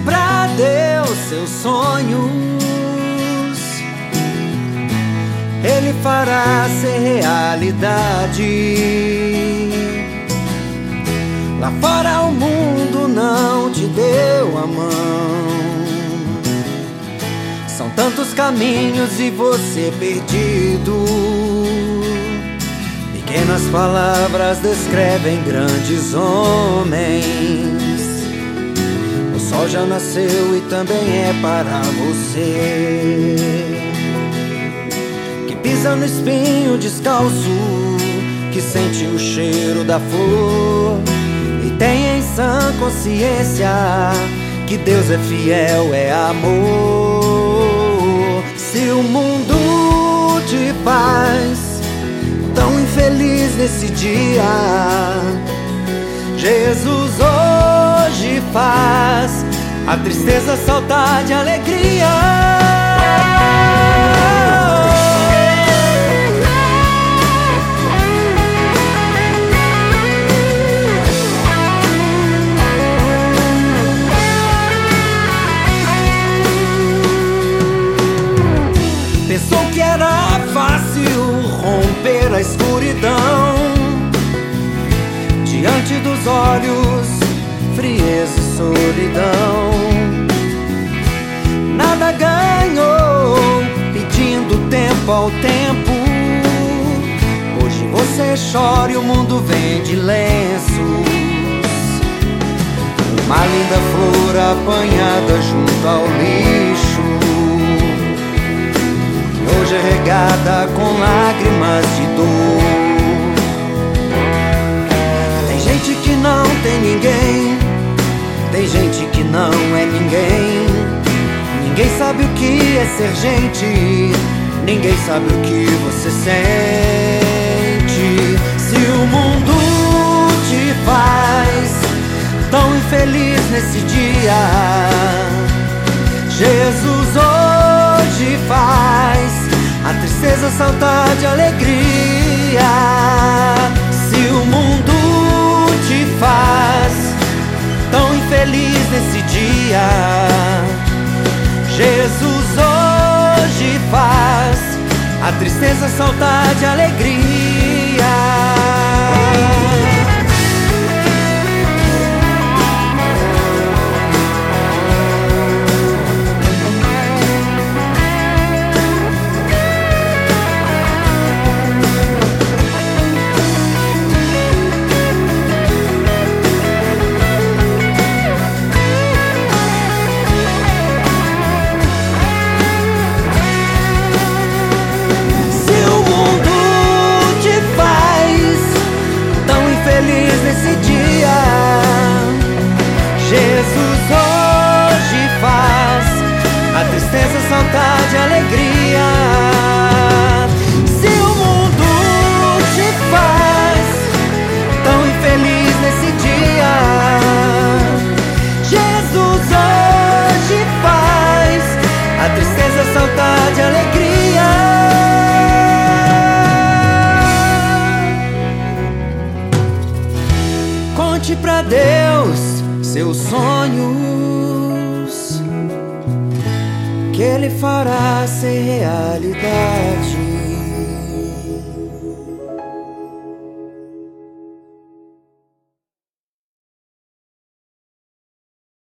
pra Deus seus sonhos, Ele fará ser realidade. Lá fora o mundo não te deu a mão, são tantos caminhos e você perdido. Pequenas palavras descrevem grandes homens. O sol já nasceu e também é para você, que pisa no espinho descalço, que sente o cheiro da flor e tem em sã consciência que Deus é fiel, é amor. Se o mundo te faz tão infeliz nesse dia, Jesus hoje faz a tristeza saltar de alegria. Pensou que era fácil romper a escuridão, diante dos olhos, frieza e solidão. Nada ganhou pedindo tempo ao tempo. Hoje você chora e o mundo vem de lenços. Uma linda flor apanhada junto ao lixo, hoje é regada com lágrimas de dor. Tem gente que não tem ninguém, tem gente que não é ninguém. Ninguém sabe o que é ser gente, ninguém sabe o que você sente. Se o mundo te faz tão infeliz nesse dia, Jesus hoje faz a tristeza saltar de alegria. Se o mundo te faz tão infeliz nesse dia, Jesus hoje faz a tristeza saltar de alegria. Nesse dia, Jesus hoje faz a tristeza saltar de alegria. Se o mundo te faz tão infeliz nesse dia, Jesus hoje faz a tristeza saltar de alegria. Conte pra Deus seus sonhos, que Ele fará ser realidade.